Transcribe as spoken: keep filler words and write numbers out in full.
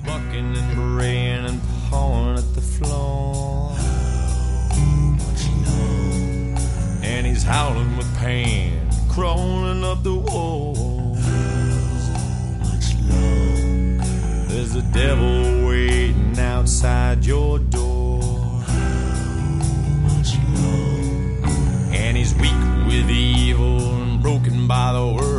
bucking and braying and pawing at the floor. And he's howling with pain, crawling up the walls. There's a devil waiting outside your door. And he's weak with evil and broken by the world.